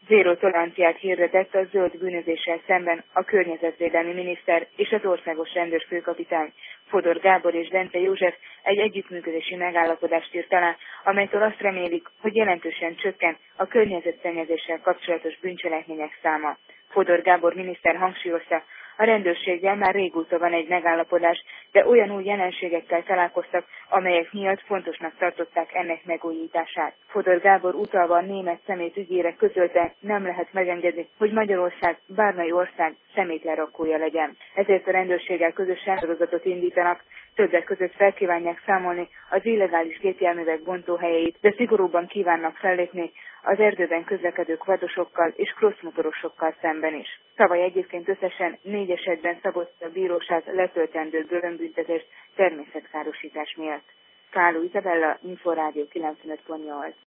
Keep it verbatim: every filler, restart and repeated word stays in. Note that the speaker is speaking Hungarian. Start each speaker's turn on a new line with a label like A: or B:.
A: Zéró toleranciát hirdetett a zöld bűnözéssel szemben a környezetvédelmi miniszter és az országos rendőrfőkapitány. Fodor Gábor és Bence József egy együttműködési megállapodást írt alá, amelytől azt remélik, hogy jelentősen csökken a környezetszennyezéssel kapcsolatos bűncselekmények száma. Fodor Gábor miniszter hangsúlyozta, a rendőrséggel már régóta van egy megállapodás, de olyan új jelenségekkel találkoztak, amelyek miatt fontosnak tartották ennek megújítását. Fodor Gábor utalva a német szemét ügyére közölte, nem lehet megengedni, hogy Magyarország bármely ország szemétlerakója legyen. Ezért a rendőrséggel közösen sorozatot indítanak, többek között felkívánják számolni az illegális gépjárművek bontóhelyeit, de szigorúbban kívánnak fellépni az erdőben közlekedő vadosokkal és crossmotorosokkal szemben is. Tavaly egyébként összesen négy esetben szabott a bíróság letöltendő börtönbüntetést természetkárosítás miatt. Káló Izabella, Inforádió kilencvenöt pont nyolc.